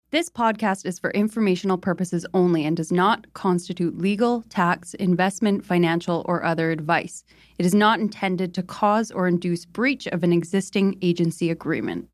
This podcast is for informational purposes only and does not constitute legal, tax, investment, financial, or other advice. It is not intended to cause or induce breach of an existing agency agreement.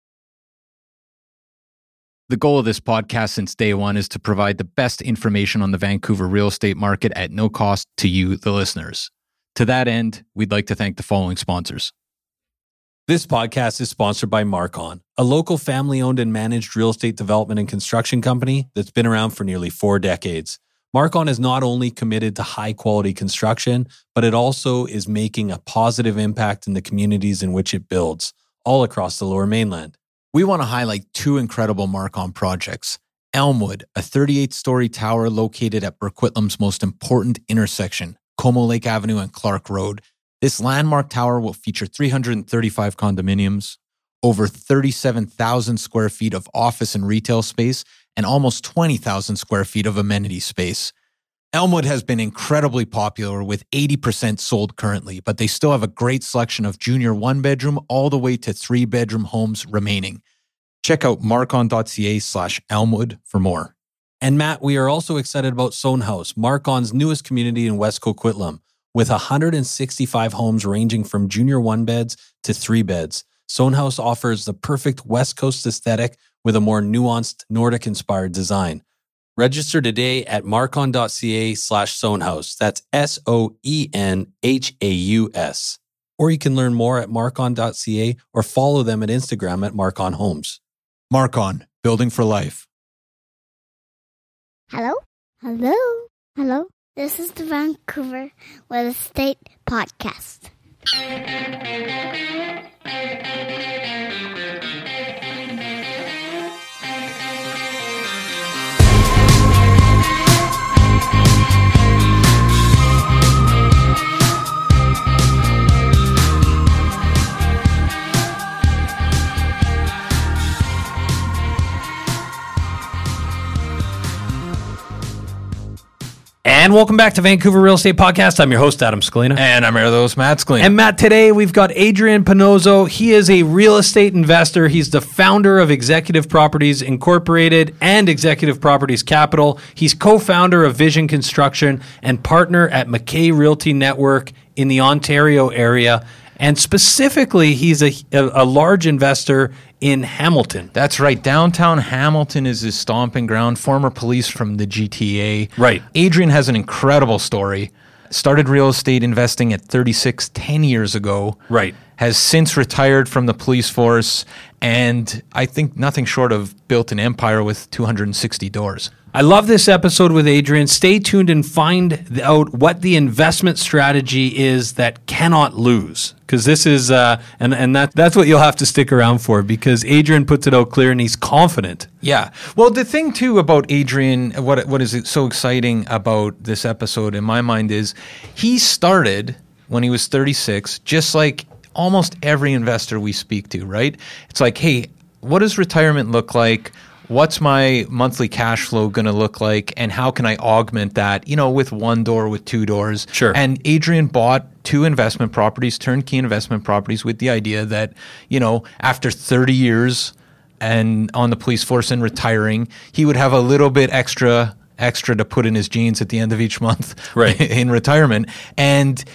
The goal of this podcast since day one is to provide the best information on the Vancouver real estate market at no cost to you, the listeners. To that end, we'd like to thank the following sponsors. This podcast is sponsored by Marcon, a local family-owned and managed real estate development and construction company that's been around for nearly 4 decades. Marcon is not only committed to high-quality construction, but it also is making a positive impact in the communities in which it builds, all across the Lower Mainland. We want to highlight 2 incredible Marcon projects. Elmwood, a 38-story tower located at Burquitlam's most important intersection, Como Lake Avenue and Clark Road. This landmark tower will feature 335 condominiums, over 37,000 square feet of office and retail space, and almost 20,000 square feet of amenity space. Elmwood has been incredibly popular with 80% sold currently, but they still have a great selection of junior 1-bedroom all the way to 3-bedroom homes remaining. Check out marcon.ca/Elmwood for more. And Matt, we are also excited about Sohn House, Marcon's newest community in West Coquitlam. With 165 homes ranging from junior 1-beds to 3-beds, Sohn House offers the perfect West Coast aesthetic with a more nuanced Nordic-inspired design. Register today at marcon.ca/Sohnhaus. That's SOENHAUS. Or you can learn more at marcon.ca or follow them at Instagram at Marcon Homes. Marcon, building for life. Hello? Hello? Hello? This is the Vancouver Real Estate Podcast. And welcome back to Vancouver Real Estate Podcast. I'm your host, Adam Scalina. And I'm your host, Matt Scalina. And Matt, today we've got Adrian Panozzo. He is a real estate investor. He's the founder of Executive Properties Incorporated and Executive Properties Capital. He's co-founder of Vision Construction and partner at McKay Realty Network in the Ontario area. And specifically, he's a large investor in Hamilton. That's right. Downtown Hamilton is his stomping ground. Former police from the GTA. Right. Adrian has an incredible story. Started real estate investing at 36 10 years ago. Right. Has since retired from the police force. And I think nothing short of built an empire with 260 doors. I love this episode with Adrian. Stay tuned and find out what the investment strategy is that cannot lose. Because this is, and that's what you'll have to stick around for, because Adrian puts it out clear and he's confident. Yeah. Well, the thing too about Adrian, what is so exciting about this episode in my mind is he started when he was 36, just like almost every investor we speak to, right? It's like, hey, what does retirement look like? What's my monthly cash flow going to look like? And how can I augment that, with 1 door, with 2 doors? Sure. And Adrian bought 2 investment properties, turnkey investment properties, with the idea that, after 30 years and on the police force and retiring, he would have a little bit extra to put in his jeans at the end of each month, right, in retirement. And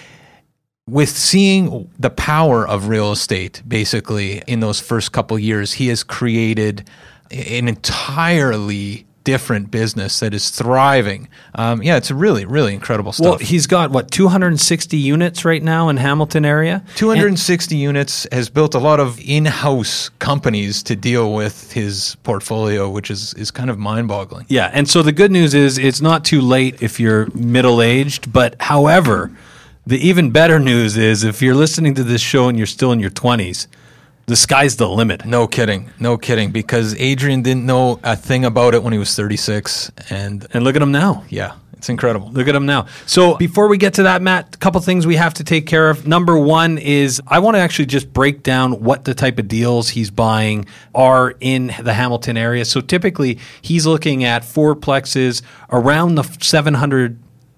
with seeing the power of real estate, basically, in those first couple years, he has created an entirely different business that is thriving. It's a really, really incredible stuff. Well, he's got, 260 units right now in Hamilton area? 260 units, has built a lot of in-house companies to deal with his portfolio, which is kind of mind-boggling. Yeah, and so the good news is it's not too late if you're middle-aged, but however, the even better news is if you're listening to this show and you're still in your 20s, the sky's the limit. No kidding, because Adrian didn't know a thing about it when he was 36. And look at him now. Yeah, it's incredible. Look at him now. So before we get to that, Matt, a couple things we have to take care of. Number one is I want to actually just break down what the type of deals he's buying are in the Hamilton area. So typically he's looking at fourplexes around the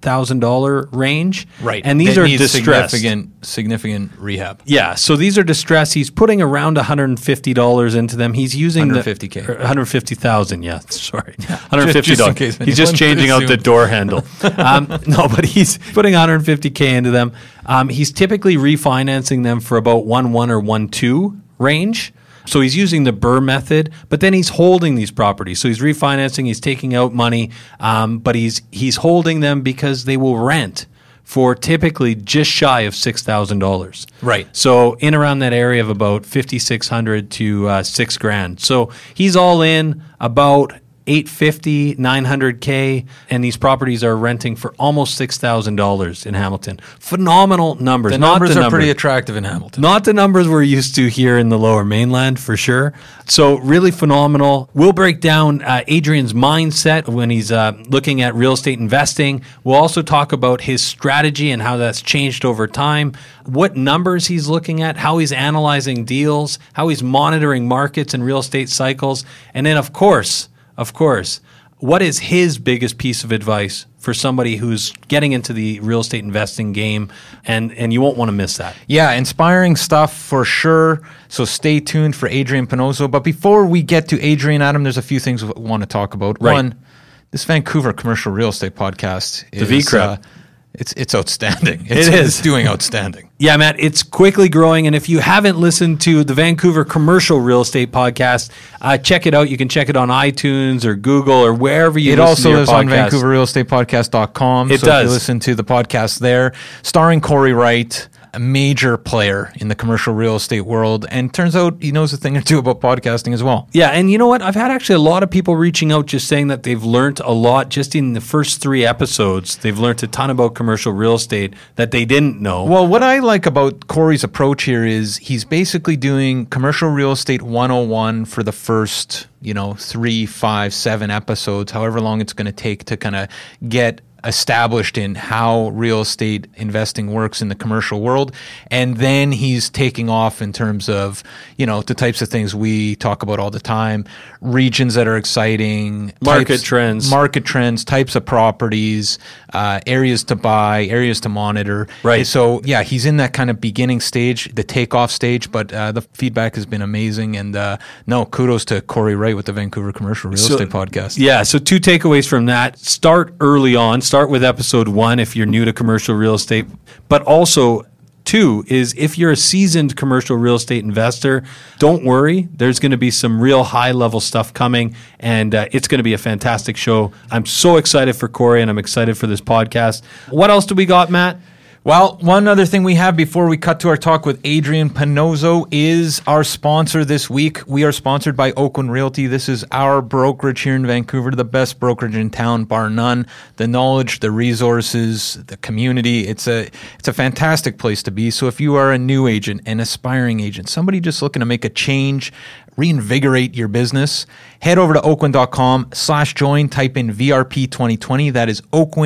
$100,000 range. Right. And these That are needs distressed. significant rehab. Yeah, so these are distressed. He's putting around $150 into them. He's using $150K. 150,000. Yeah, sorry, Just in $150. case He's just anyone changing out the assumed. door handle. No, but he's putting $150K into them. He's typically refinancing them for about 1.1 or 1.2 range. So he's using the Burr method, but then he's holding these properties. So he's refinancing, he's taking out money, but he's holding them because they will rent for typically just shy of $6,000. Right. So in around that area of about $5,600 to $6,000. So he's all in about $850, $900K, and these properties are renting for almost $6,000 in Hamilton. Phenomenal numbers. The Not numbers the are pretty numbers. attractive in Hamilton. Not the numbers we're used to here in the Lower Mainland, for sure. So really phenomenal. We'll break down Adrian's mindset when he's looking at real estate investing. We'll also talk about his strategy and how that's changed over time, what numbers he's looking at, how he's analyzing deals, how he's monitoring markets and real estate cycles, and then, of course, what is his biggest piece of advice for somebody who's getting into the real estate investing game, and you won't want to miss that. Yeah, inspiring stuff for sure. So stay tuned for Adrian Panozzo. But before we get to Adrian, Adam, there's a few things we want to talk about. Right. One, this Vancouver commercial real estate podcast is VCREP. It's outstanding. It is. It's doing outstanding. Yeah, Matt, it's quickly growing. And if you haven't listened to the Vancouver Commercial Real Estate Podcast, check it out. You can check it on iTunes or Google or wherever you listen to also your is on podcast. VancouverRealEstatePodcast.com. It so does. if you listen to the podcast there, starring Corey Wright, a major player in the commercial real estate world. And turns out he knows a thing or two about podcasting as well. Yeah, and you know what? I've had actually a lot of people reaching out just saying that they've learned a lot just in the first 3 episodes. They've learned a ton about commercial real estate that they didn't know. Well, what I like about Corey's approach here is he's basically doing commercial real estate 101 for the first, 3, 5, 7 episodes, however long it's going to take to kind of get established in how real estate investing works in the commercial world. And then he's taking off in terms of, the types of things we talk about all the time, regions that are exciting, Market trends, types of properties, areas to buy, areas to monitor. Right. So yeah, he's in that kind of beginning stage, the takeoff stage, but the feedback has been amazing. And kudos to Corey Wright with the Vancouver Commercial Real Estate Podcast. Yeah, so 2 takeaways from that. Start early on. Start with episode 1 if you're new to commercial real estate. But also, 2 is if you're a seasoned commercial real estate investor, don't worry. There's going to be some real high-level stuff coming, and it's going to be a fantastic show. I'm so excited for Corey, and I'm excited for this podcast. What else do we got, Matt? Well, one other thing we have before we cut to our talk with Adrian Panozzo is our sponsor this week. We are sponsored by Oakwyn Realty. This is our brokerage here in Vancouver, the best brokerage in town, bar none. The knowledge, the resources, the community. It's a fantastic place to be. So if you are a new agent, an aspiring agent, somebody just looking to make a change, reinvigorate your business, head over to oakwyn.com/join, type in VRP 2020. That is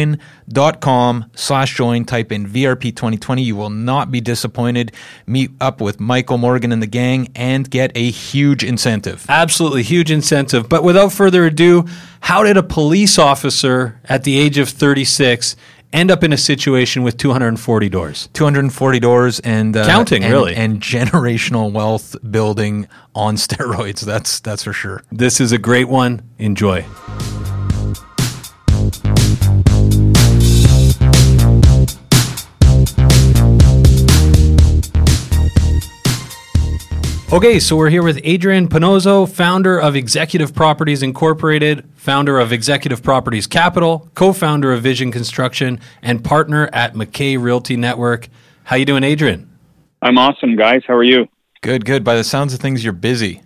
oakwyn.com/join, type in VRP 2020. You will not be disappointed. Meet up with Michael Morgan and the gang and get a huge incentive. Absolutely huge incentive. But without further ado, how did a police officer at the age of 36 end up in a situation with 240 doors? 240 doors and counting, really. And generational wealth building on steroids. That's for sure. This is a great one. Enjoy. Okay, so we're here with Adrian Panozzo, founder of Executive Properties Incorporated, founder of Executive Properties Capital, co-founder of Vision Construction, and partner at McKay Realty Network. How you doing, Adrian? I'm awesome, guys. How are you? Good. By the sounds of things, you're busy.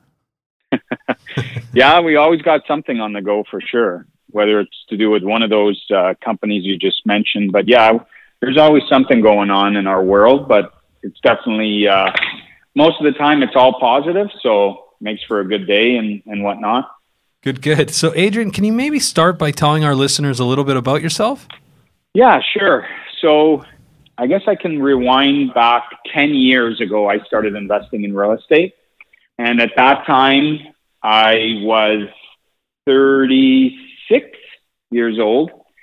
Yeah, we always got something on the go for sure, whether it's to do with one of those companies you just mentioned. But yeah, there's always something going on in our world, but it's definitely... most of the time it's all positive, so makes for a good day and whatnot. Good. So Adrian, can you maybe start by telling our listeners a little bit about yourself? Yeah, sure. So I guess I can rewind back 10 years ago. I started investing in real estate. And at that time, I was 36 years old.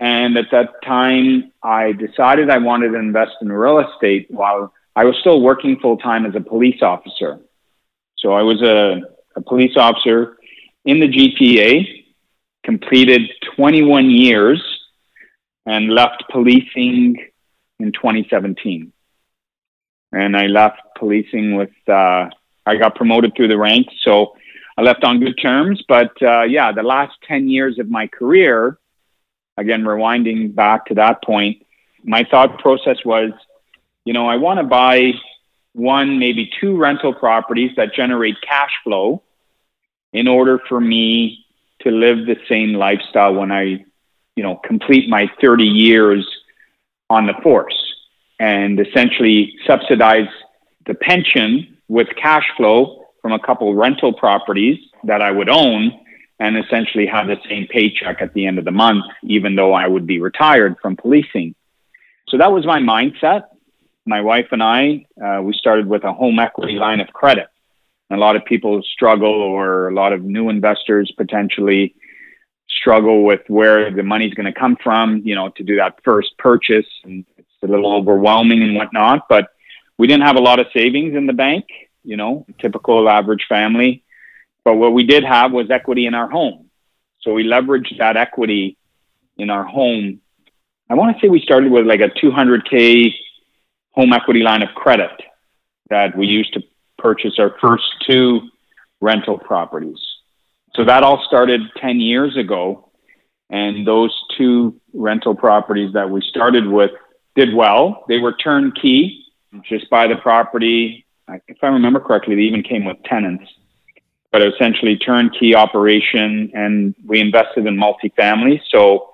And at that time, I decided I wanted to invest in real estate while I was still working full-time as a police officer. So I was a police officer in the GTA, completed 21 years, and left policing in 2017. And I left policing with, I got promoted through the ranks, so I left on good terms. But the last 10 years of my career, again, rewinding back to that point, my thought process was, I want to buy one, maybe two rental properties that generate cash flow in order for me to live the same lifestyle when I, complete my 30 years on the force, and essentially subsidize the pension with cash flow from a couple rental properties that I would own, and essentially have the same paycheck at the end of the month, even though I would be retired from policing. So that was my mindset. My wife and I, we started with a home equity line of credit. A lot of people struggle, or a lot of new investors potentially struggle with where the money's going to come from, to do that first purchase. And it's a little overwhelming and whatnot, but we didn't have a lot of savings in the bank, typical average family. But what we did have was equity in our home. So we leveraged that equity in our home. I want to say we started with like a $200K home equity line of credit that we used to purchase our first two rental properties. So that all started 10 years ago. And those two rental properties that we started with did well. They were turnkey, just buy the property. If I remember correctly, they even came with tenants, but essentially turnkey operation. And we invested in multifamily. So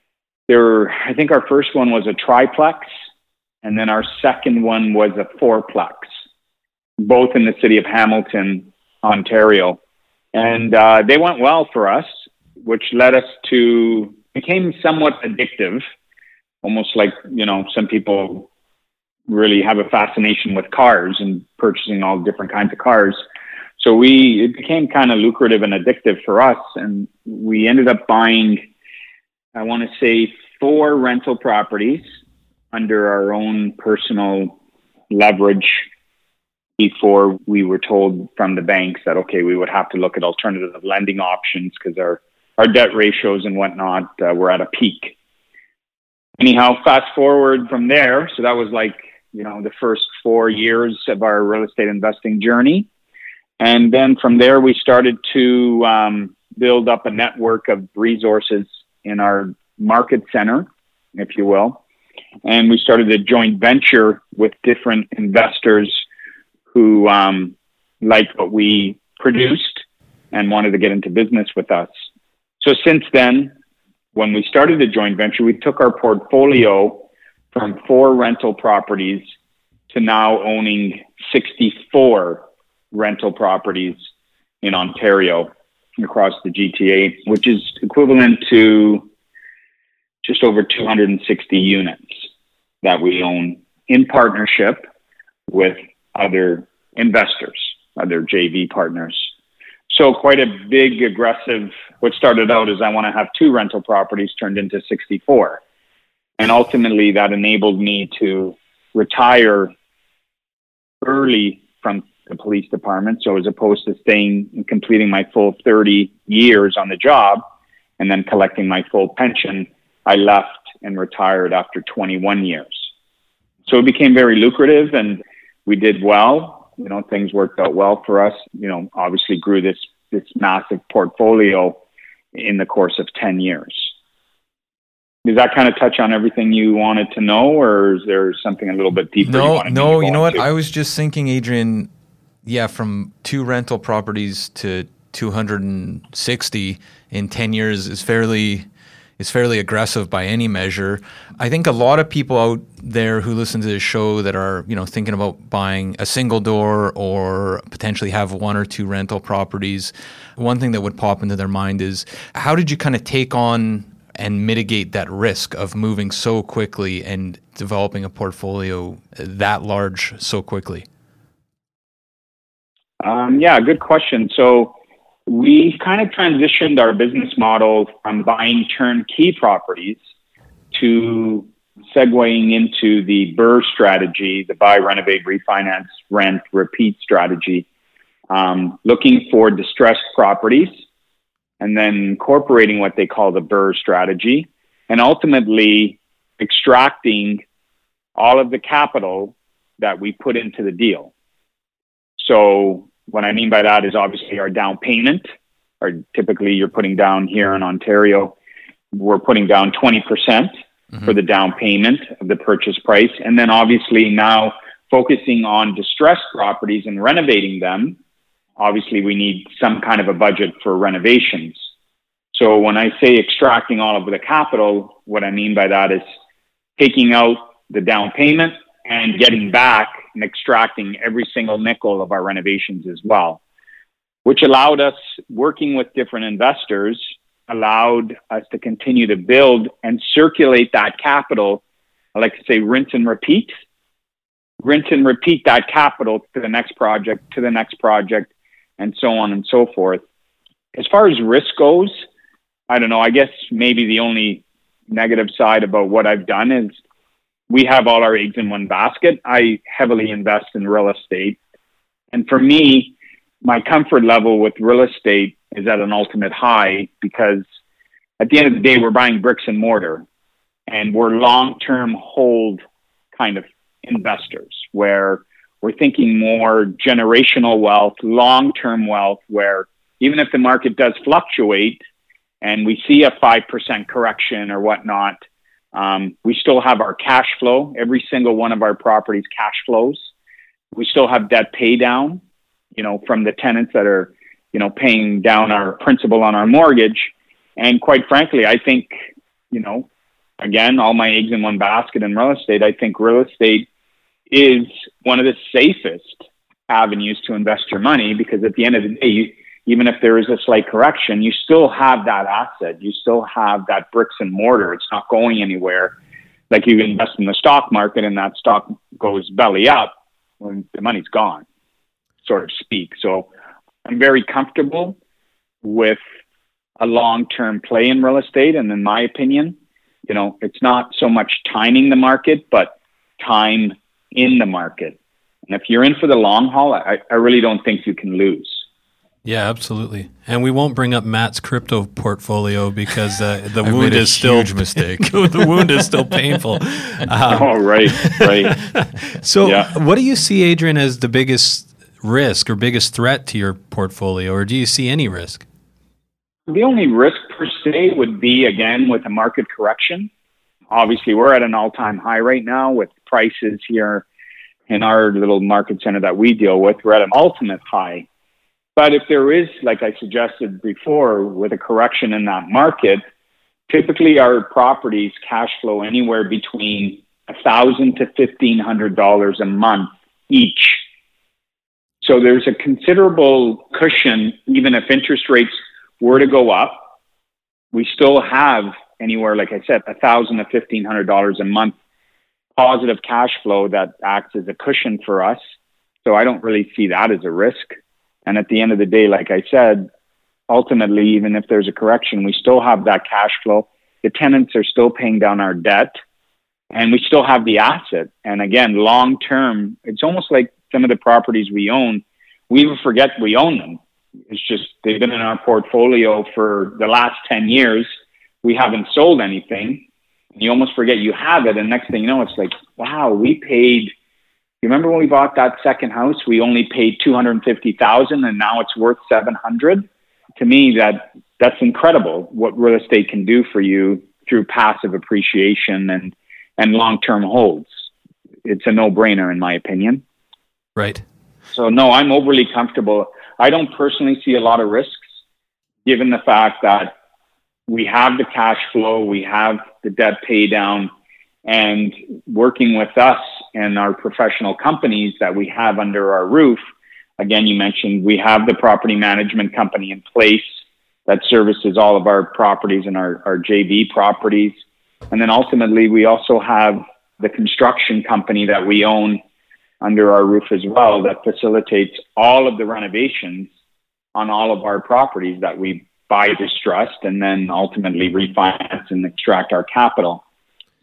I think our first one was a triplex. And then our second one was a fourplex, both in the city of Hamilton, Ontario. And they went well for us, which led us to, became somewhat addictive, almost like, some people really have a fascination with cars and purchasing all different kinds of cars. So it became kind of lucrative and addictive for us. And we ended up buying, I want to say, 4 rental properties under our own personal leverage before we were told from the banks that, okay, we would have to look at alternative lending options because our debt ratios and whatnot were at a peak. Anyhow, fast forward from there. So that was like, the first 4 years of our real estate investing journey. And then from there, we started to build up a network of resources in our market center, if you will. And we started a joint venture with different investors who liked what we produced and wanted to get into business with us. So since then, when we started the joint venture, we took our portfolio from 4 rental properties to now owning 64 rental properties in Ontario across the GTA, which is equivalent to just over 260 units that we own in partnership with other investors, other JV partners. So quite a big, aggressive, what started out as I want to have 2 rental properties turned into 64. And ultimately that enabled me to retire early from the police department. So as opposed to staying and completing my full 30 years on the job and then collecting my full pension, I left and retired after 21 years. So it became very lucrative and we did well. Things worked out well for us. Obviously grew this massive portfolio in the course of 10 years. Does that kind of touch on everything you wanted to know, or is there something a little bit deeper? No. You know what? I was just thinking, Adrian, from 2 rental properties to 260 in 10 years is fairly aggressive by any measure. I think a lot of people out there who listen to this show that are, thinking about buying a single door or potentially have 1 or 2 rental properties, one thing that would pop into their mind is, how did you kind of take on and mitigate that risk of moving so quickly and developing a portfolio that large so quickly? Good question. So we kind of transitioned our business model from buying turnkey properties to segueing into the BRRRR strategy, the buy, renovate, refinance, rent, repeat strategy, looking for distressed properties and then incorporating what they call the BRRRR strategy, and ultimately extracting all of the capital that we put into the deal. So what I mean by that is obviously our down payment, or typically you're putting down here in Ontario, we're putting down 20% for the down payment of the purchase price. And then obviously now focusing on distressed properties and renovating them, obviously we need some kind of a budget for renovations. So when I say extracting all of the capital, what I mean by that is taking out the down payment and getting back and extracting every single nickel of our renovations as well, which allowed us, working with different investors, allowed us to continue to build and circulate that capital. I like to say rinse and repeat that capital to the next project, and so on and so forth. As far as risk goes, I don't know, I guess maybe the only negative side about what I've done is we have all our eggs in one basket. I heavily invest in real estate. And for me, my comfort level with real estate is at an ultimate high, because at the end of the day, we're buying bricks and mortar, and we're long-term hold kind of investors where we're thinking more generational wealth, long-term wealth, where even if the market does fluctuate and we see a 5% correction or whatnot, we still have our cash flow. Every single one of our properties cash flows. We still have debt pay down, from the tenants that are, paying down our principal on our mortgage. And quite frankly, I think, again, all my eggs in one basket in real estate, I think real estate is one of the safest avenues to invest your money, because at the end of the day, even if there is a slight correction, you still have that asset. You still have that bricks and mortar. It's not going anywhere. Like you invest in the stock market and that stock goes belly up when the money's gone, so to speak. So I'm very comfortable with a long-term play in real estate. And in my opinion, it's not so much timing the market, but time in the market. And if you're in for the long haul, I really don't think you can lose. Yeah, absolutely. And we won't bring up Matt's crypto portfolio because the wound is still huge mistake. The wound is still painful. Right. So what do you see, Adrian, as the biggest risk or biggest threat to your portfolio, or do you see any risk? The only risk per se would be, again, with a market correction. Obviously, we're at an all-time high right now with prices here in our little market center that we deal with. We're at an ultimate high. But if there is, like I suggested before, with a correction in that market, typically our properties cash flow anywhere between $1,000 to $1,500 a month each. So there's a considerable cushion. Even if interest rates were to go up, we still have anywhere, like I said, $1,000 to $1,500 a month positive cash flow that acts as a cushion for us. So I don't really see that as a risk. And at the end of the day, like I said, ultimately, even if there's a correction, we still have that cash flow. The tenants are still paying down our debt, and we still have the asset. And again, long term, it's almost like some of the properties we own, we even forget we own them. It's just they've been in our portfolio for the last 10 years. We haven't sold anything. You almost forget you have it. And next thing you know, it's like, wow, we paid. You remember when we bought that second house, we only paid $250,000 and now it's worth $700,000. To me, that's incredible what real estate can do for you through passive appreciation and long-term holds. It's a no-brainer in my opinion. Right. So no, I'm overly comfortable. I don't personally see a lot of risks given the fact that we have the cash flow, we have the debt pay down, and working with us and our professional companies that we have under our roof. Again, you mentioned we have the property management company in place that services all of our properties and our JV properties. And then ultimately, we also have the construction company that we own under our roof as well that facilitates all of the renovations on all of our properties that we buy distressed and then ultimately refinance and extract our capital.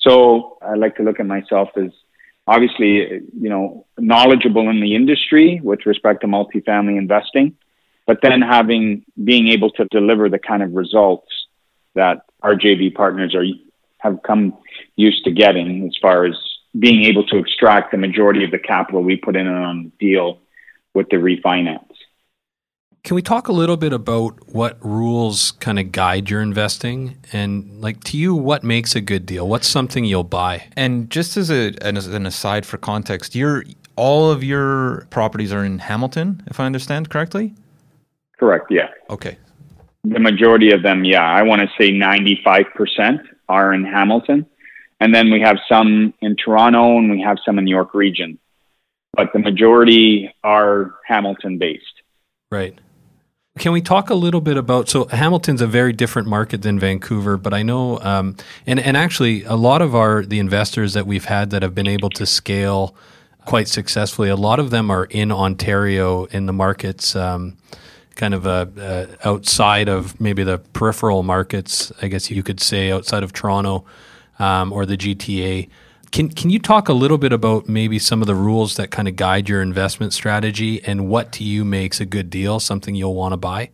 So I like to look at myself as obviously, knowledgeable in the industry with respect to multifamily investing, but then being able to deliver the kind of results that our JV partners have come used to getting, as far as being able to extract the majority of the capital we put in on the deal with the refinance. Can we talk a little bit about what rules kind of guide your investing? And like, to you, what makes a good deal? What's something you'll buy? And just as an aside for context, all of your properties are in Hamilton, if I understand correctly? Correct, yeah. Okay. The majority of them, yeah. I want to say 95% are in Hamilton. And then we have some in Toronto and we have some in the York region. But the majority are Hamilton-based. Right. Can we talk a little bit about, so Hamilton's a very different market than Vancouver, but I know, and actually a lot of the investors that we've had that have been able to scale quite successfully, a lot of them are in Ontario in the markets, kind of outside of maybe the peripheral markets, I guess you could say, outside of Toronto or the GTA. Can you talk a little bit about maybe some of the rules that kind of guide your investment strategy and what to you makes a good deal, something you'll want to buy?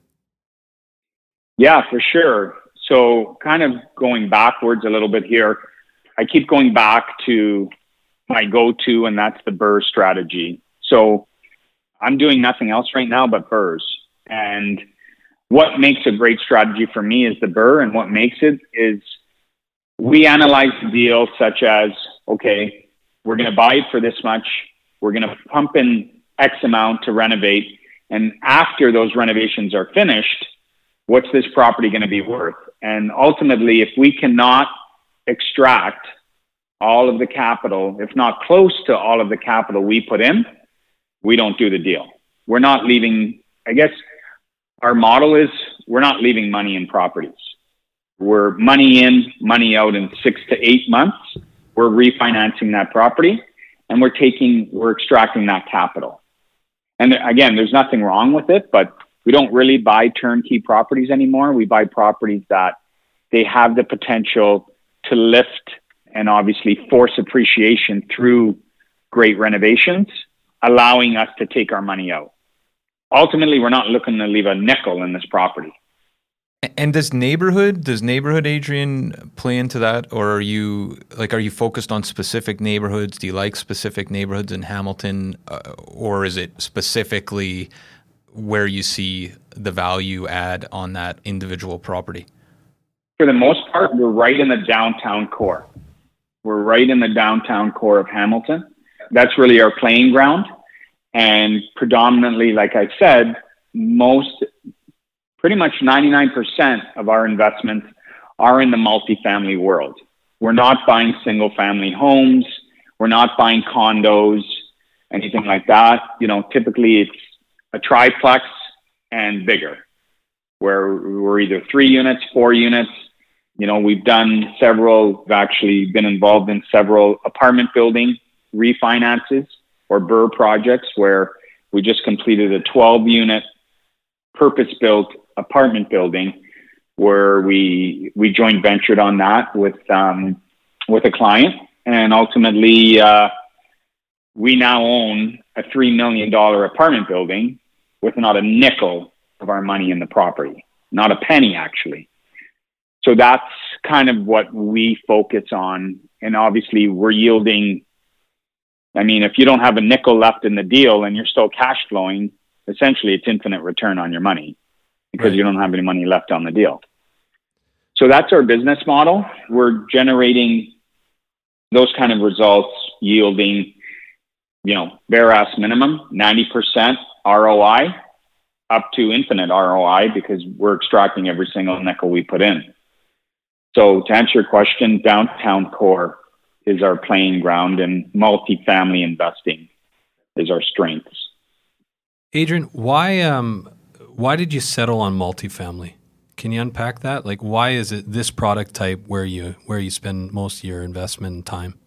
Yeah, for sure. So kind of going backwards a little bit here, I keep going back to my go-to, and that's the BRRRR strategy. So I'm doing nothing else right now but BRRRRs. And what makes a great strategy for me is the BRRRR, and what makes it is we analyze the deal such as, okay, we're going to buy it for this much. We're going to pump in X amount to renovate. And after those renovations are finished, what's this property going to be worth? And ultimately, if we cannot extract all of the capital, if not close to all of the capital we put in, we don't do the deal. We're not leaving, I guess our model is we're not leaving money in properties. We're money in, money out in 6 to 8 months. We're refinancing that property and we're extracting that capital. And again, there's nothing wrong with it, but we don't really buy turnkey properties anymore. We buy properties that they have the potential to lift and obviously force appreciation through great renovations, allowing us to take our money out. Ultimately, we're not looking to leave a nickel in this property. And does neighborhood, Adrian, play into that? Or are you focused on specific neighborhoods? Do you like specific neighborhoods in Hamilton? Or is it specifically where you see the value add on that individual property? For the most part, we're right in the downtown core. We're right in the downtown core of Hamilton. That's really our playing ground. And predominantly, like I said, pretty much 99% of our investments are in the multifamily world. We're not buying single family homes. We're not buying condos, anything like that. Typically it's a triplex and bigger, where we're either 3 units, 4 units. We've actually been involved in several apartment building refinances or BRRRR projects, where we just completed a 12-unit purpose-built apartment building where we joint ventured on that with a client. And ultimately, we now own a $3 million apartment building with not a nickel of our money in the property, not a penny actually. So that's kind of what we focus on. And obviously we're yielding. If you don't have a nickel left in the deal and you're still cash flowing, essentially it's infinite return on your money because you don't have any money left on the deal. So that's our business model. We're generating those kind of results, yielding, bare ass minimum, 90% ROI up to infinite ROI because we're extracting every single nickel we put in. So to answer your question, downtown core is our playing ground and multifamily investing is our strengths. Adrian, why did you settle on multifamily? Can you unpack that? Like, why is it this product type where you spend most of your investment time?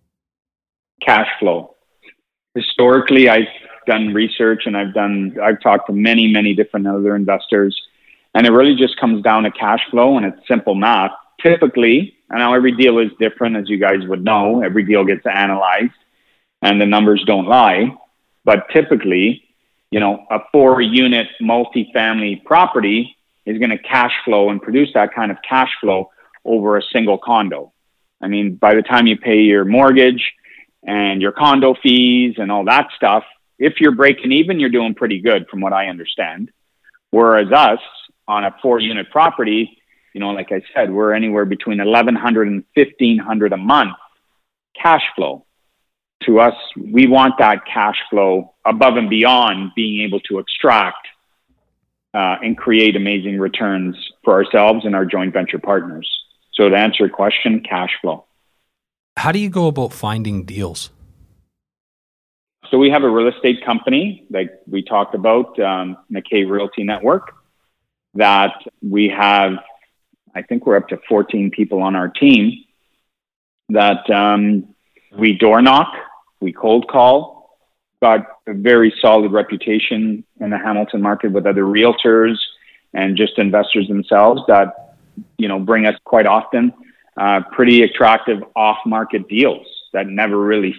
Cash flow. Historically, I've done research and I've talked to many, many different other investors, and it really just comes down to cash flow, and it's simple math. typically, and now every deal is different, as you guys would know, every deal gets analyzed and the numbers don't lie. But typically, a 4-unit multifamily property is going to cash flow and produce that kind of cash flow over a single condo. I mean, by the time you pay your mortgage and your condo fees and all that stuff, if you're breaking even, you're doing pretty good from what I understand. Whereas us on a 4-unit property, like I said, we're anywhere between $1,100 and $1,500 a month cash flow. To us, we want that cash flow above and beyond being able to extract and create amazing returns for ourselves and our joint venture partners. So to answer your question, cash flow. How do you go about finding deals? So we have a real estate company, like we talked about, McKay Realty Network, that we have, I think we're up to 14 people on our team that we door knock, we cold call, got a very solid reputation in the Hamilton market with other realtors and just investors themselves that, bring us quite often pretty attractive off-market deals that never really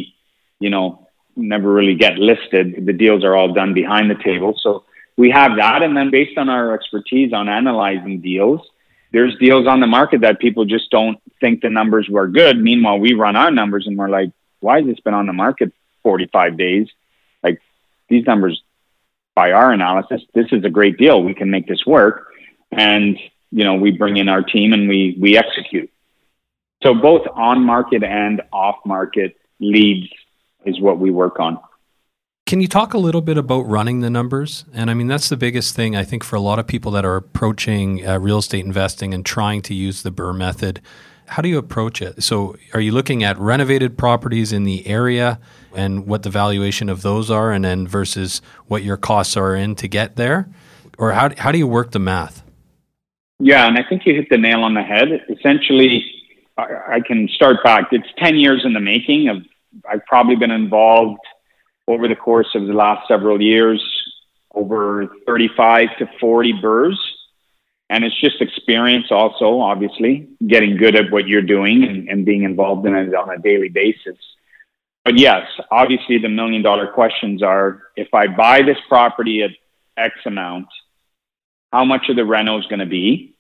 never really get listed. The deals are all done behind the table. So we have that. And then based on our expertise on analyzing deals, there's deals on the market that people just don't think the numbers were good. Meanwhile, we run our numbers and we're like, why has this been on the market 45 days? Like, these numbers, by our analysis, this is a great deal. We can make this work. And, we bring in our team and we execute. So both on market and off market leads is what we work on. Can you talk a little bit about running the numbers? And I mean, that's the biggest thing, I think, for a lot of people that are approaching real estate investing and trying to use the BRRRR method. How do you approach it? So are you looking at renovated properties in the area and what the valuation of those are, and then versus what your costs are in to get there? Or how do you work the math? Yeah, and I think you hit the nail on the head. Essentially, I can start back. It's 10 years in the making. I've probably been involved over the course of the last several years, over 35 to 40 BRRRRs. And it's just experience also, obviously, getting good at what you're doing and being involved in it on a daily basis. But yes, obviously the $1 million questions are, if I buy this property at X amount, how much of the reno is going to be?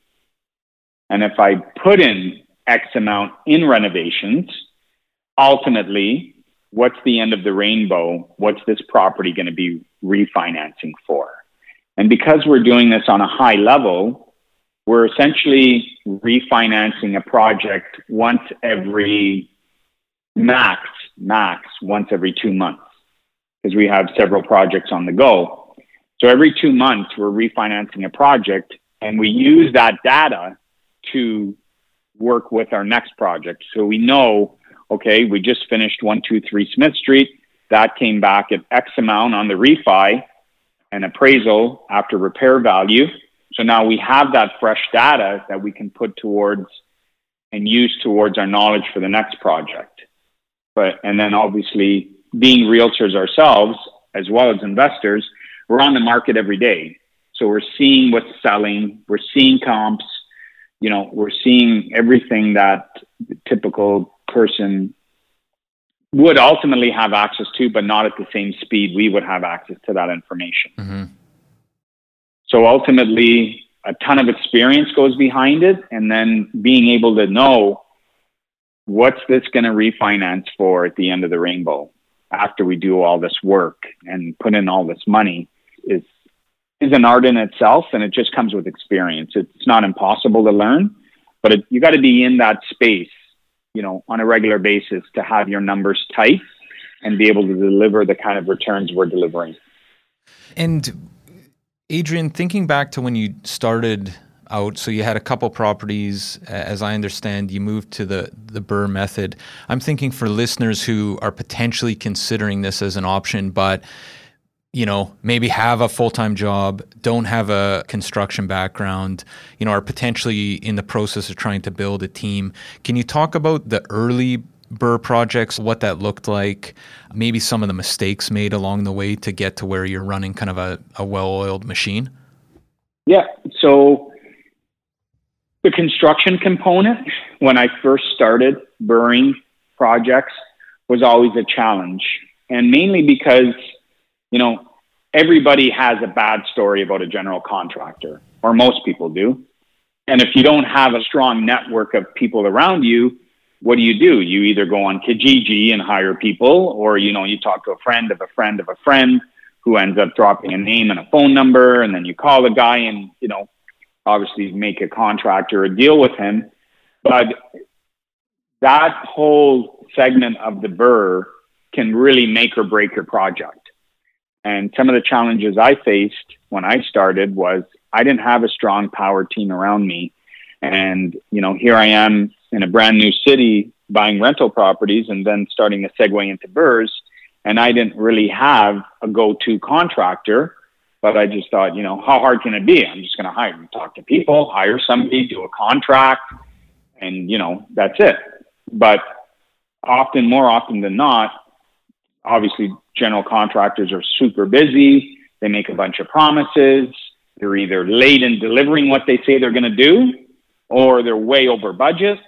And if I put in X amount in renovations, ultimately, what's the end of the rainbow? What's this property going to be refinancing for? And because we're doing this on a high level, we're essentially refinancing a project once every max once every 2 months, because we have several projects on the go. So every 2 months, we're refinancing a project, and we use that data to work with our next project. So we know, okay, we just finished 123 Smith Street. That came back at X amount on the refi and appraisal after repair value. So now we have that fresh data that we can put towards and use towards our knowledge for the next project. And then obviously, being realtors ourselves, as well as investors, we're on the market every day. So we're seeing what's selling. We're seeing comps. We're seeing everything that the typical person would ultimately have access to, but not at the same speed we would have access to that information. Mm-hmm. So ultimately, a ton of experience goes behind it. And then being able to know what's this going to refinance for at the end of the rainbow after we do all this work and put in all this money is an art in itself, and it just comes with experience. It's not impossible to learn, but you got to be in that space, on a regular basis to have your numbers tight and be able to deliver the kind of returns we're delivering. And Adrian, thinking back to when you started out, so you had a couple properties, as I understand, you moved to the BRRRR method. I'm thinking for listeners who are potentially considering this as an option, but maybe have a full-time job, don't have a construction background, are potentially in the process of trying to build a team. Can you talk about the early BRRRR projects, what that looked like, maybe some of the mistakes made along the way to get to where you're running kind of a well-oiled machine? Yeah. So The construction component, when I first started burring projects, was always a challenge. And mainly because, everybody has a bad story about a general contractor, or most people do. And if you don't have a strong network of people around you, what do? You either go on Kijiji and hire people, or, you talk to a friend of a friend of a friend who ends up dropping a name and a phone number. And then you call the guy and, obviously make a contract or a deal with him. But that whole segment of the burr can really make or break your project. And some of the challenges I faced when I started was I didn't have a strong power team around me. And, here I am in a brand new city buying rental properties and then starting to segue into burrs. And I didn't really have a go-to contractor, but I just thought, how hard can it be? I'm just going to talk to people, hire somebody, do a contract, and, that's it. But more often than not, obviously general contractors are super busy. They make a bunch of promises. They're either late in delivering what they say they're going to do, or they're way over budget,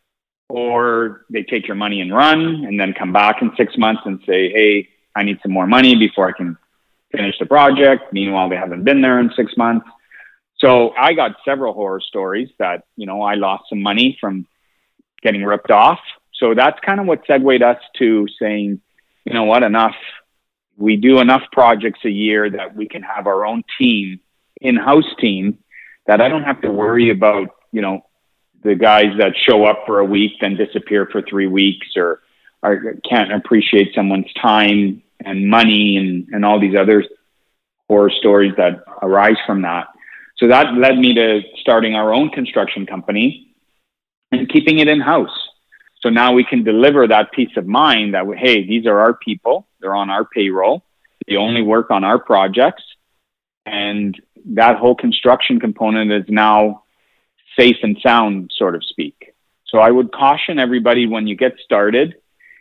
or they take your money and run and then come back in 6 months and say, hey, I need some more money before I can finish the project. Meanwhile, they haven't been there in 6 months. So I got several horror stories that, I lost some money from getting ripped off. So that's kind of what segued us to saying, enough. We do enough projects a year that we can have our own team, in-house team, that I don't have to worry about, the guys that show up for a week, then disappear for 3 weeks, or can't appreciate someone's time and money and all these other horror stories that arise from that. So that led me to starting our own construction company and keeping it in-house. So now we can deliver that peace of mind that, hey, these are our people. They're on our payroll. They only work on our projects. And that whole construction component is now safe and sound, so to speak. So I would caution everybody when you get started,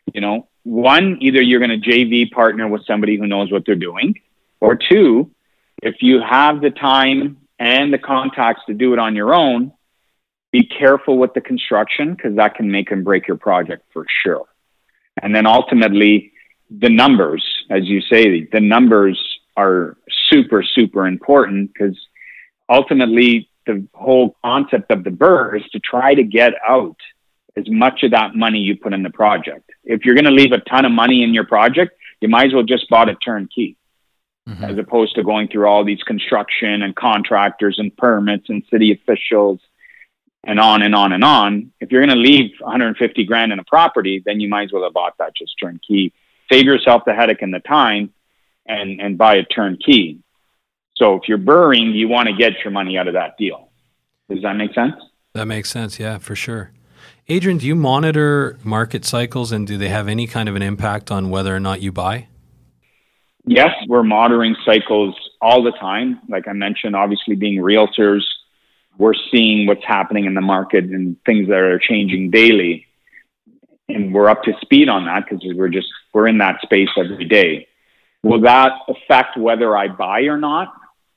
one, either you're going to JV partner with somebody who knows what they're doing, or two, if you have the time and the contacts to do it on your own, be careful with the construction, because that can make and break your project for sure. And then ultimately, the numbers, as you say, the numbers are super, super important, because ultimately the whole concept of the burr is to try to get out as much of that money you put in the project. If you're going to leave a ton of money in your project, you might as well just bought a turnkey, as opposed to going through all these construction and contractors and permits and city officials and on and on and on. If you're going to leave 150 grand in a property, then you might as well have bought that just turnkey. Save yourself the headache and the time and buy a turnkey. So if you're burring, you want to get your money out of that deal. Does that make sense? That makes sense. Yeah, for sure. Adrian, do you monitor market cycles, and do they have any kind of an impact on whether or not you buy? Yes, we're monitoring cycles all the time. Like I mentioned, obviously being realtors, we're seeing what's happening in the market and things that are changing daily. And we're up to speed on that because we're in that space every day. Will that affect whether I buy or not?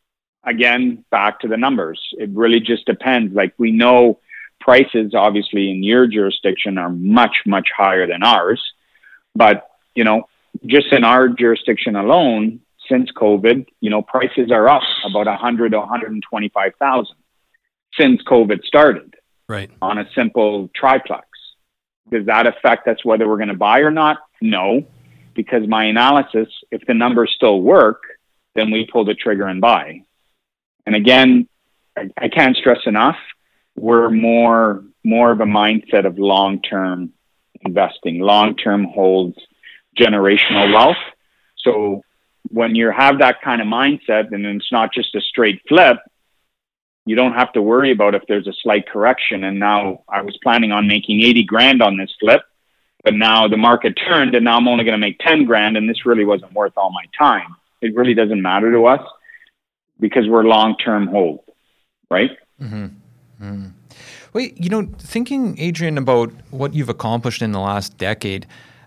Again, back to the numbers. It really just depends. Like we know prices obviously in your jurisdiction are much, much higher than ours. But, just in our jurisdiction alone, since COVID, prices are up about 100 to 125,000 since COVID started, right, on a simple triplex. Does that affect us whether we're going to buy or not? No, because my analysis, if the numbers still work, then we pull the trigger and buy. And again, I can't stress enough, we're more of a mindset of long-term investing, long-term holds, generational wealth. So when you have that kind of mindset, and it's not just a straight flip, you don't have to worry about if there's a slight correction. And now I was planning on making 80 grand on this flip, but now the market turned and now I'm only going to make 10 grand. And this really wasn't worth all my time. It really doesn't matter to us because we're long-term hold, right? Mm-hmm. Mm-hmm. Wait, thinking, Adrian, about what you've accomplished in the last decade,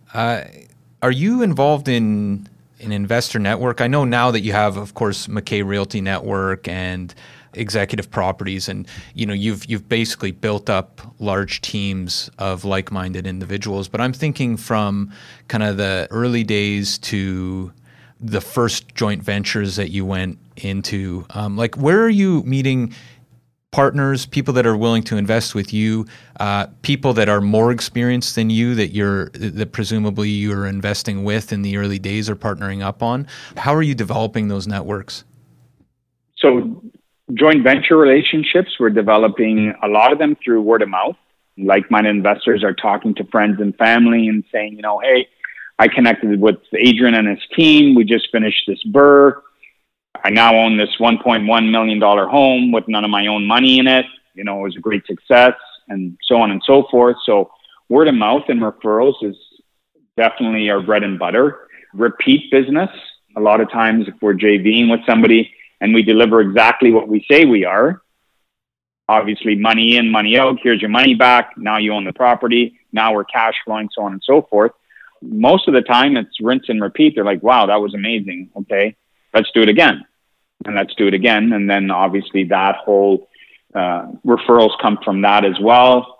are you involved in an investor network? I know now that you have, of course, McKay Realty Network and executive properties, and you've basically built up large teams of like-minded individuals. But I'm thinking from kind of the early days to the first joint ventures that you went into. Like, where are you meeting partners, people that are willing to invest with you, people that are more experienced than you that presumably you're investing with in the early days or partnering up on? How are you developing those networks? So joint venture relationships, we're developing a lot of them through word of mouth. Like-minded investors are talking to friends and family and saying, hey, I connected with Adrian and his team. We just finished this BRRRR. I now own this $1.1 million home with none of my own money in it. It was a great success, and so on and so forth. So word of mouth and referrals is definitely our bread and butter. Repeat business. A lot of times if we're JVing with somebody and we deliver exactly what we say we are, obviously money in, money out, here's your money back. Now you own the property. Now we're cash flowing, so on and so forth. Most of the time it's rinse and repeat. They're like, wow, that was amazing. Okay, let's do it again. And let's do it again. And then obviously that whole referrals come from that as well.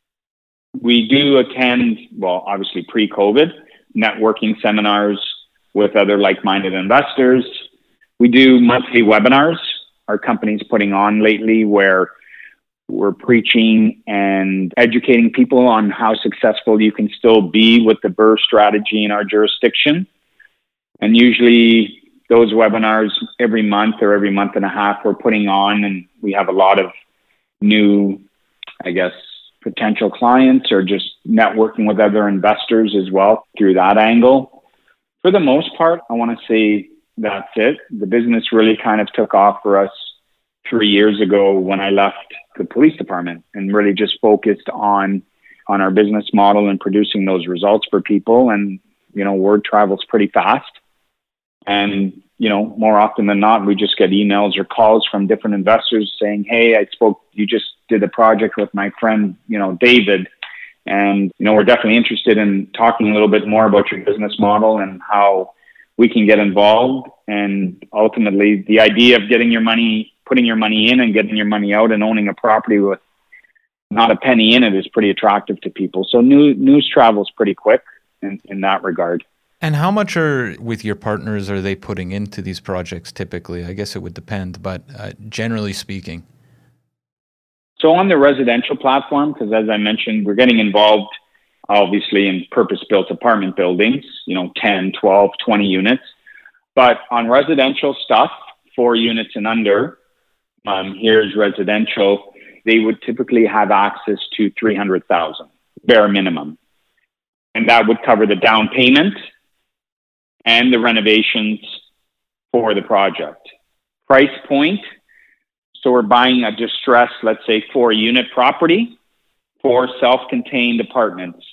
We do attend, well, obviously pre-COVID, networking seminars with other like-minded investors. We do monthly webinars our company's putting on lately where we're preaching and educating people on how successful you can still be with the BRRRR strategy in our jurisdiction. And usually those webinars every month or every month and a half we're putting on, and we have a lot of new, potential clients or just networking with other investors as well through that angle. For the most part, I want to say that's it. The business really kind of took off for us 3 years ago when I left the police department and really just focused on our business model and producing those results for people. And, word travels pretty fast. And, more often than not, we just get emails or calls from different investors saying, hey, you just did a project with my friend, David. And, we're definitely interested in talking a little bit more about your business model and how we can get involved. And ultimately the idea of putting your money in and getting your money out and owning a property with not a penny in it is pretty attractive to people. So news travels pretty quick in that regard. And how much with your partners are they putting into these projects typically? I guess it would depend, but generally speaking. So on the residential platform, because as I mentioned, we're getting involved obviously in purpose-built apartment buildings, 10, 12, 20 units. But on residential stuff, 4 units and under, here's residential, they would typically have access to $300,000, bare minimum. And that would cover the down payment and the renovations for the project. Price point, so we're buying a distressed, let's say 4-unit property, 4 self-contained apartments.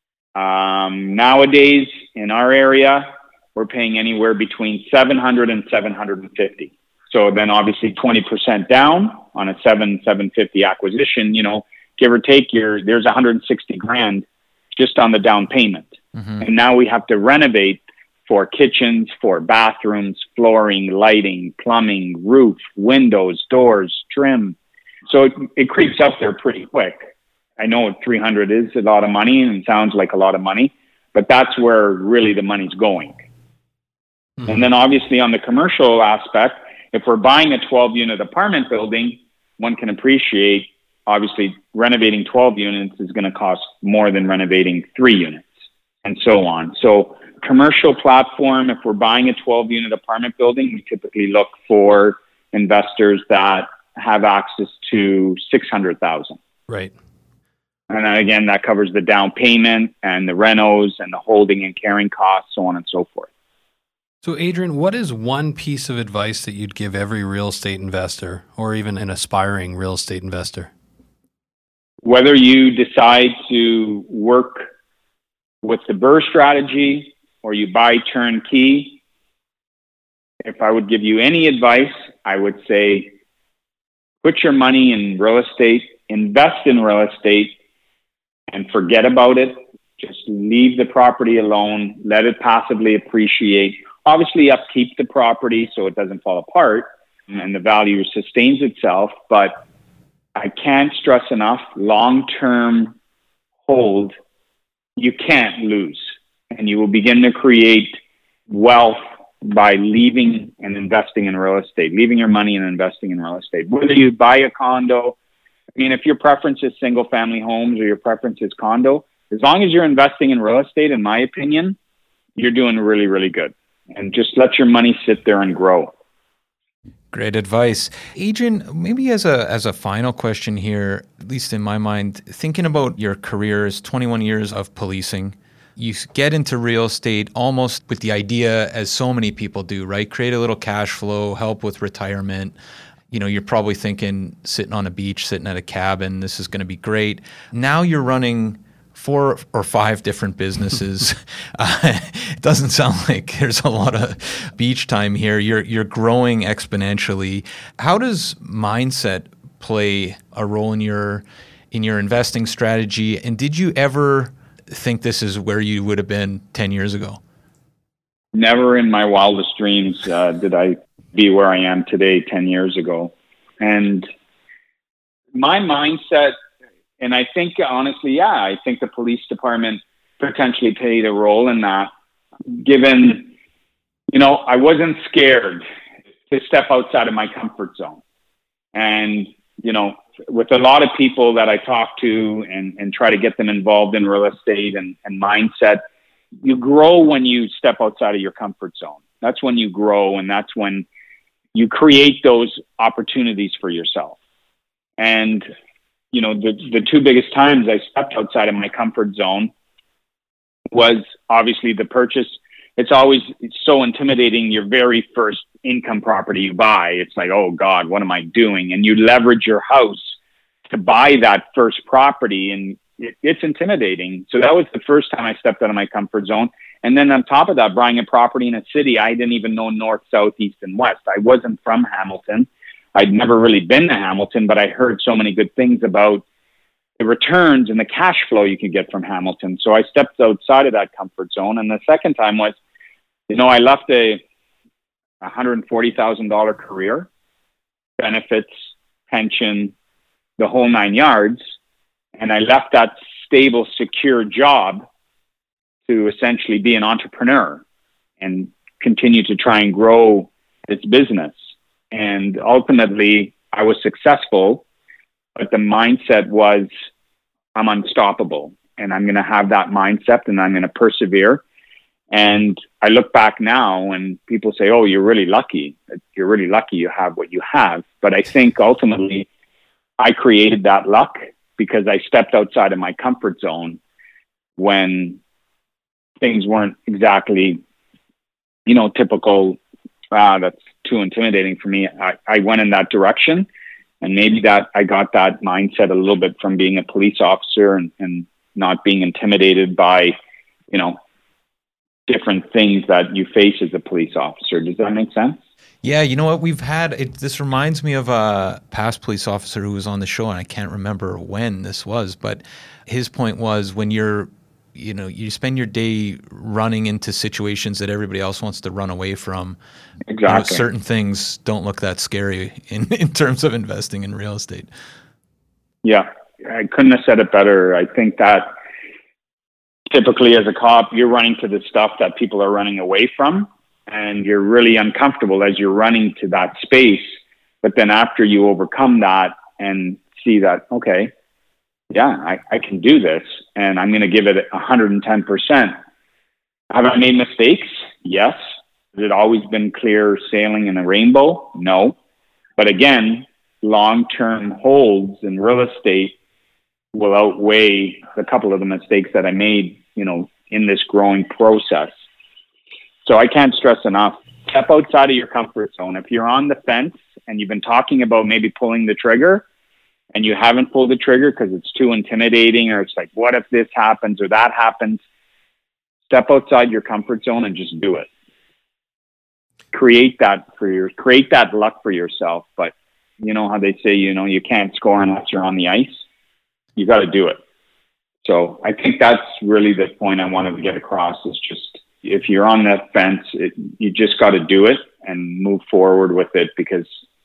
Nowadays in our area, we're paying anywhere between $700 and $750. So then obviously 20% down on a $750 acquisition, give or take there's $160,000 just on the down payment. Mm-hmm. And now we have to renovate 4 kitchens, 4 bathrooms, flooring, lighting, plumbing, roof, windows, doors, trim. So it creeps up there pretty quick. I know 300 is a lot of money and it sounds like a lot of money, but that's where really the money's going. Mm-hmm. And then obviously on the commercial aspect, if we're buying a 12-unit apartment building, one can appreciate, obviously, renovating 12 units is going to cost more than renovating 3 units and so on. So commercial platform, if we're buying a 12-unit apartment building, we typically look for investors that have access to $600,000. Right. And then again, that covers the down payment and the renos and the holding and carrying costs, so on and so forth. So Adrian, what is one piece of advice that you'd give every real estate investor or even an aspiring real estate investor? Whether you decide to work with the BRRRR strategy or you buy turnkey, if I would give you any advice, I would say put your money in real estate, invest in real estate, and forget about it. Just leave the property alone, let it passively appreciate. Obviously, upkeep the property so it doesn't fall apart, and the value sustains itself. But I can't stress enough, long-term hold, you can't lose. And you will begin to create wealth by leaving and investing in real estate, leaving your money and investing in real estate. Whether you buy a condo, I mean, if your preference is single family homes or your preference is condo, as long as you're investing in real estate, in my opinion, you're doing really, really good. And just let your money sit there and grow. Great advice. Adrian, maybe as a final question here, at least in my mind, thinking about your careers, 21 years of policing, you get into real estate almost with the idea, as so many people do, right? Create a little cash flow, help with retirement. You know, you're probably thinking sitting on a beach, sitting at a cabin, this is going to be great. Now you're running 4 or 5 different businesses. It doesn't sound like there's a lot of beach time here. You're growing exponentially. How does mindset play a role in your investing strategy? And did you ever think this is where you would have been 10 years ago? Never in my wildest dreams did I be where I am today 10 years ago. And my mindset, and I think, honestly, I think the police department potentially played a role in that, given, I wasn't scared to step outside of my comfort zone. And, with a lot of people that I talk to and try to get them involved in real estate and mindset, you grow when you step outside of your comfort zone. That's when you grow, and that's when you create those opportunities for yourself. And the 2 biggest times I stepped outside of my comfort zone was obviously the purchase. It's so intimidating. Your very first income property you buy, it's like, oh God, what am I doing? And you leverage your house to buy that first property, and it's intimidating. So that was the first time I stepped out of my comfort zone. And then on top of that, buying a property in a city I didn't even know north, south, east, and west. I wasn't from Hamilton. I'd never really been to Hamilton, but I heard so many good things about the returns and the cash flow you can get from Hamilton. So I stepped outside of that comfort zone. And the second time was, I left a $140,000 career, benefits, pension, the whole 9 yards. And I left that stable, secure job to essentially be an entrepreneur and continue to try and grow this business. And ultimately, I was successful, but the mindset was, I'm unstoppable, and I'm going to have that mindset, and I'm going to persevere. And I look back now, and people say, oh, you're really lucky. You're really lucky you have what you have. But I think ultimately, I created that luck because I stepped outside of my comfort zone when things weren't exactly, typical. That's too intimidating for me. I went in that direction, and maybe that I got that mindset a little bit from being a police officer and not being intimidated by, different things that you face as a police officer. Does that make sense? Yeah, you know what? This reminds me of a past police officer who was on the show, and I can't remember when this was, but his point was when you spend your day running into situations that everybody else wants to run away from. Exactly. Certain things don't look that scary in terms of investing in real estate. Yeah, I couldn't have said it better. I think that typically as a cop, you're running to the stuff that people are running away from, and you're really uncomfortable as you're running to that space. But then after you overcome that and see that, okay, yeah, I can do this, and I'm going to give it 110%. Have I made mistakes? Yes. Has it always been clear sailing in a rainbow? No. But again, long-term holds in real estate will outweigh a couple of the mistakes that I made, in this growing process. So I can't stress enough, step outside of your comfort zone. If you're on the fence and you've been talking about maybe pulling the trigger, and you haven't pulled the trigger because it's too intimidating, or it's like, what if this happens or that happens? Step outside your comfort zone and just do it. Create that luck for yourself. But you know how they say, you can't score unless you're on the ice. You got to do it. So I think that's really the point I wanted to get across, is just, if you're on that fence, you just got to do it and move forward with it, because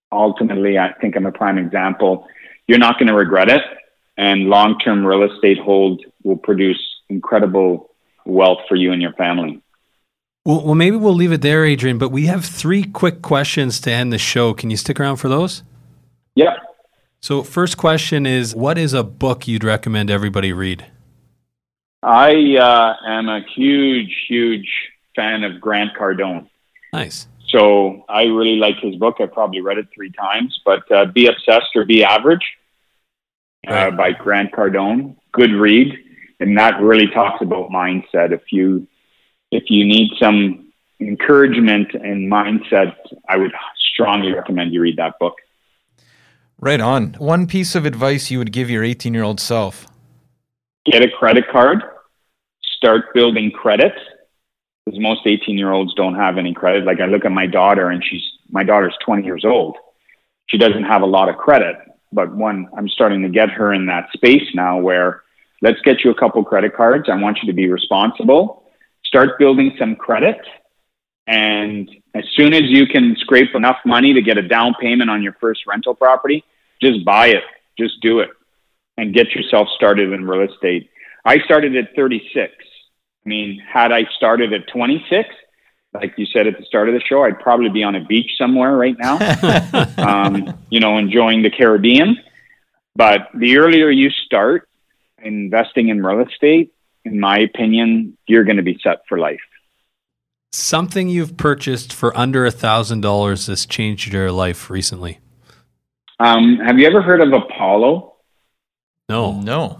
ultimately, I think I'm a prime example. You're not going to regret it. And long-term real estate hold will produce incredible wealth for you and your family. Well, maybe we'll leave it there, Adrian, but we have 3 quick questions to end the show. Can you stick around for those? Yeah. So first question is, what is a book you'd recommend everybody read? I am a huge fan of Grant Cardone. Nice. So I really like his book. I've probably read it 3 times, but Be Obsessed or Be Average by Grant Cardone. Good read. And that really talks about mindset. If you need some encouragement and mindset, I would strongly recommend you read that book. Right on. One piece of advice you would give your 18-year-old self? Get a credit card. Start building credit. Because most 18-year-olds don't have any credit. Like I look at my daughter, and my daughter's 20 years old. She doesn't have a lot of credit. But I'm starting to get her in that space now where let's get you a couple credit cards. I want you to be responsible. Start building some credit. And as soon as you can scrape enough money to get a down payment on your first rental property, just buy it. Just do it and get yourself started in real estate. I started at 36. I mean, had I started at 26, like you said at the start of the show, I'd probably be on a beach somewhere right now, enjoying the Caribbean. But the earlier you start investing in real estate, in my opinion, you're going to be set for life. Something you've purchased for under $1,000 has changed your life recently. Have you ever heard of Apollo? No.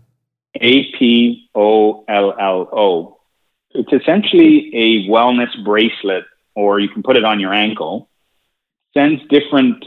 APOLLO. It's essentially a wellness bracelet, or you can put it on your ankle. Sends different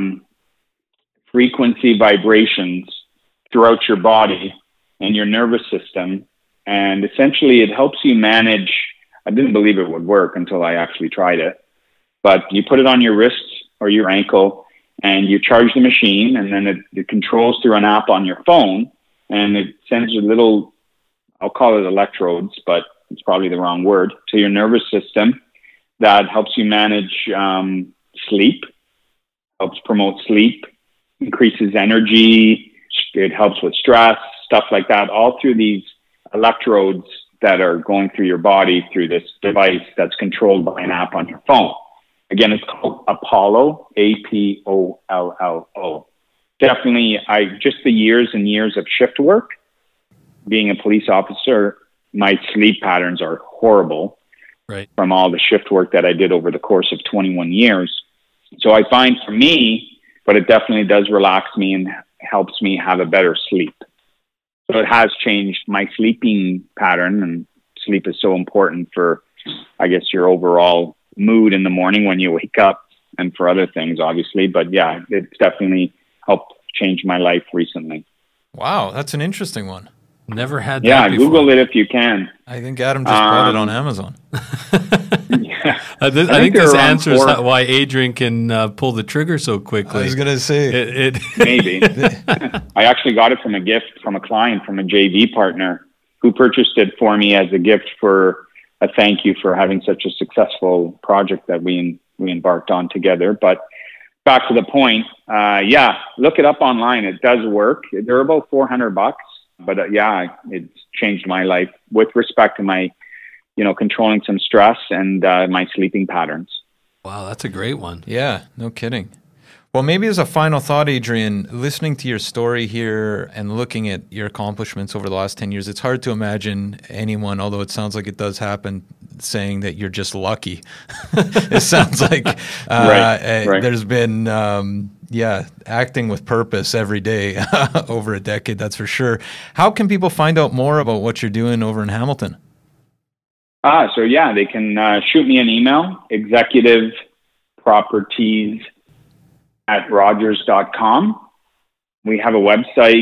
frequency vibrations throughout your body and your nervous system. And essentially it helps you manage. I didn't believe it would work until I actually tried it. But you put it on your wrist or your ankle and you charge the machine, and then it controls through an app on your phone, and it sends you little, I'll call it electrodes, but it's probably the wrong word, to your nervous system that helps you manage sleep, helps promote sleep, increases energy. It helps with stress, stuff like that, all through these electrodes that are going through your body through this device that's controlled by an app on your phone. Again, it's called Apollo, APOLLO. Definitely, just the years and years of shift work, being a police officer, my sleep patterns are horrible from all the shift work that I did over the course of 21 years. So I find for me, but it definitely does relax me and helps me have a better sleep. So it has changed my sleeping pattern, and sleep is so important for, I guess, your overall mood in the morning when you wake up, and for other things, obviously. But yeah, it's definitely helped change my life recently. Wow, that's an interesting one. Never had that before. Google it if you can. I think Adam just bought it on Amazon. Yeah. I think this answers why Adrian can pull the trigger so quickly. I was going to say. Maybe. I actually got it from a gift from a client, from a JV partner who purchased it for me as a gift for a thank you for having such a successful project that we embarked on together. But back to the point, look it up online. It does work. They're about $400, but it's changed my life with respect to my, controlling some stress and my sleeping patterns. Wow, that's a great one. Yeah, no kidding. Well, maybe as a final thought, Adrian, listening to your story here and looking at your accomplishments over the last 10 years, it's hard to imagine anyone, although it sounds like it does happen, saying that you're just lucky. It sounds like there's been, acting with purpose every day over a decade, that's for sure. How can people find out more about what you're doing over in Hamilton? They can shoot me an email, executiveproperties@rogers.com. We have a website,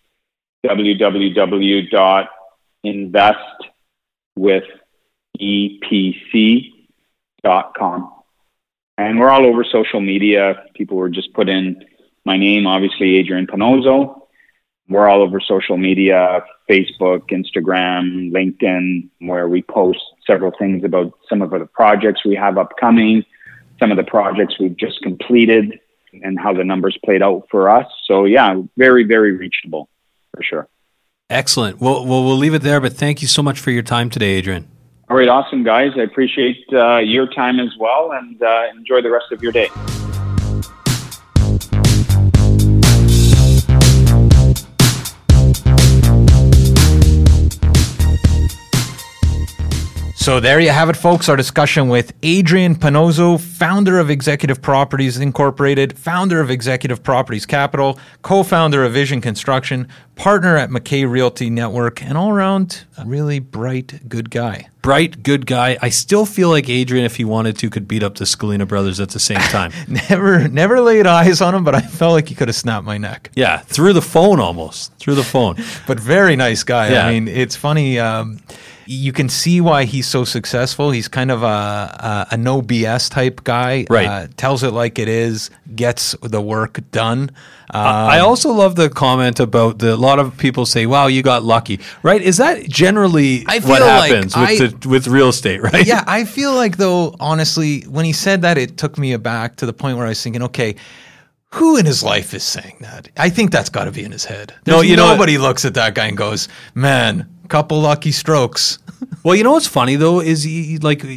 www.investwithepc.com. And we're all over social media. People were just put in my name, obviously, Adrian Panozzo. We're all over social media, Facebook, Instagram, LinkedIn, where we post several things about some of the projects we have upcoming, some of the projects we've just completed. and how the numbers played out for us. So yeah, very, very reachable for sure. Excellent. Well, we'll leave it there, but thank you so much for your time today, Adrian. All right, awesome, guys. I appreciate your time as well, and enjoy the rest of your day. So there you have it, folks. Our discussion with Adrian Panozzo, founder of Executive Properties Incorporated, founder of Executive Properties Capital, co-founder of Vision Construction, partner at McKay Realty Network, and all around a really bright, good guy. Bright, good guy. I still feel like Adrian, if he wanted to, could beat up the Scalina brothers at the same time. Never laid eyes on him, but I felt like he could have snapped my neck. Yeah, through the phone almost. Through the phone. But very nice guy. Yeah. I mean, it's funny. You can see why he's so successful. He's kind of a no BS type guy. Right. Tells it like it is, gets the work done. I also love the comment about a lot of people say, wow, you got lucky, right? Is that generally what happens with real estate, right? Yeah, I feel like, though, honestly, when he said that, it took me aback to the point where I was thinking, okay, who in his life is saying that? I think that's got to be in his head. Nobody looks at that guy and goes, man, couple lucky strokes. Well, you know what's funny, though, is you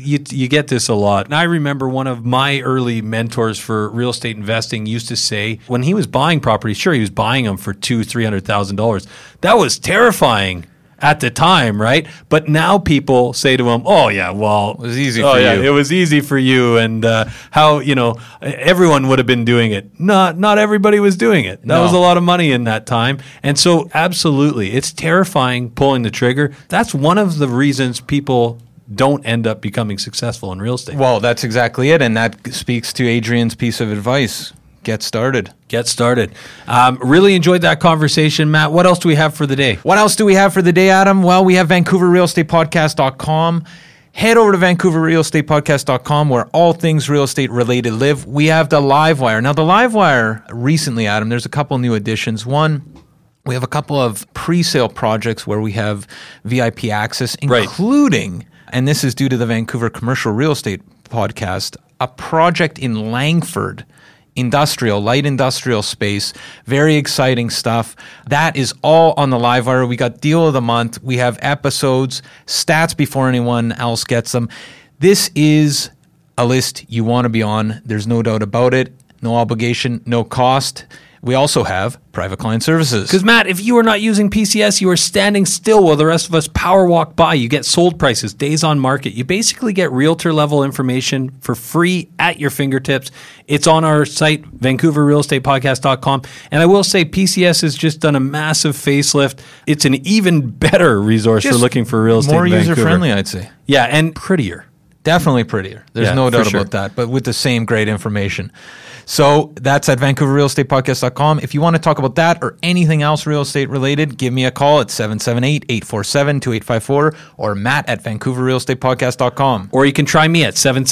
get this a lot. And I remember one of my early mentors for real estate investing used to say when he was buying properties, sure, he was buying them for $200,000-$300,000. That was terrifying at the time, right? But now people say to him, oh, yeah, well, it was easy for you. It was easy for you. And how, everyone would have been doing it. Not everybody was doing it. That was a lot of money in that time. And so absolutely, it's terrifying pulling the trigger. That's one of the reasons people don't end up becoming successful in real estate. Well, that's exactly it. And that speaks to Adrian's piece of advice. Get started. Get started. Really enjoyed that conversation, Matt. What else do we have for the day? What else do we have for the day, Adam? Well, we have VancouverRealEstatePodcast.com. Head over to VancouverRealEstatePodcast.com where all things real estate related live. We have the Livewire. Now, the Livewire recently, Adam, there's a couple new additions. One, we have a couple of pre-sale projects where we have VIP access, including, and this is due to the Vancouver Commercial Real Estate Podcast, a project in Langford, light industrial space. Very exciting stuff. That is all on the Livewire. We got Deal of the Month. We have episodes, stats before anyone else gets them. This is a list you want to be on. There's no doubt about it. No obligation, no cost. We also have private client services. Because, Matt, if you are not using PCS, you are standing still while the rest of us power walk by. You get sold prices, days on market. You basically get realtor-level information for free at your fingertips. It's on our site, VancouverRealEstatePodcast.com. And I will say PCS has just done a massive facelift. It's an even better resource for looking for real estate in Vancouver. More user-friendly, I'd say. Yeah, and prettier. Definitely prettier. There's no doubt about that, but with the same great information. So that's at VancouverRealEstatePodcast.com. If you want to talk about that or anything else real estate related, give me a call at 778-847-2854 or Matt at VancouverRealEstatePodcast.com. Or you can try me at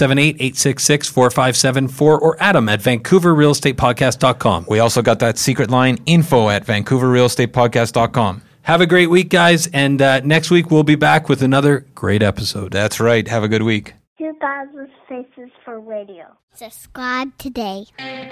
778-866-4574 or Adam at VancouverRealEstatePodcast.com. We also got that secret line, info at VancouverRealEstatePodcast.com. Have a great week, guys, and next week we'll be back with another great episode. That's right. Have a good week. 2000 Faces for Radio. Subscribe today.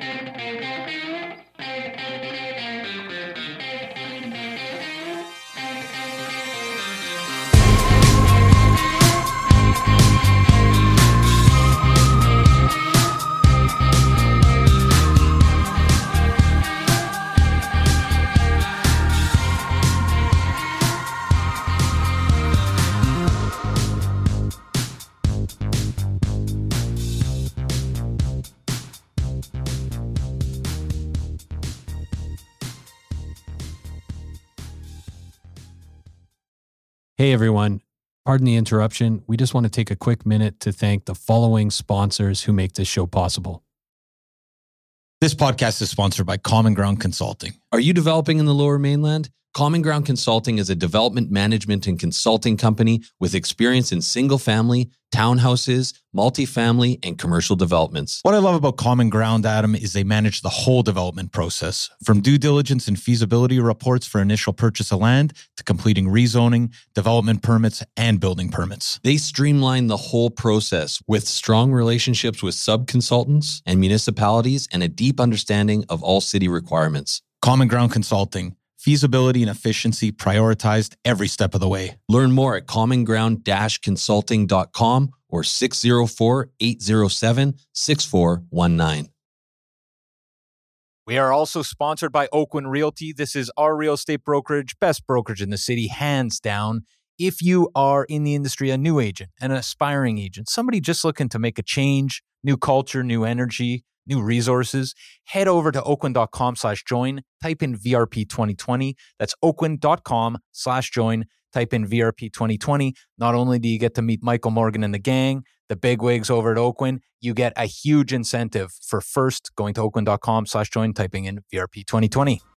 Hey everyone, pardon the interruption. We just want to take a quick minute to thank the following sponsors who make this show possible. This podcast is sponsored by Common Ground Consulting. Are you developing in the Lower Mainland? Common Ground Consulting is a development management and consulting company with experience in single-family, townhouses, multifamily, and commercial developments. What I love about Common Ground, Adam, is they manage the whole development process, from due diligence and feasibility reports for initial purchase of land to completing rezoning, development permits, and building permits. They streamline the whole process with strong relationships with sub-consultants and municipalities and a deep understanding of all city requirements. Common Ground Consulting. Feasibility and efficiency prioritized every step of the way. Learn more at commonground-consulting.com or 604-807-6419. We are also sponsored by Oakwyn Realty. This is our real estate brokerage, best brokerage in the city, hands down. If you are in the industry, a new agent, an aspiring agent, somebody just looking to make a change, new culture, new energy, new resources, head over to oakwyn.com/join, type in VRP 2020. That's oakwyn.com/join, type in VRP 2020. Not only do you get to meet Michael Morgan and the gang, the bigwigs over at Oakwyn, you get a huge incentive for first going to oakwyn.com/join, typing in VRP 2020.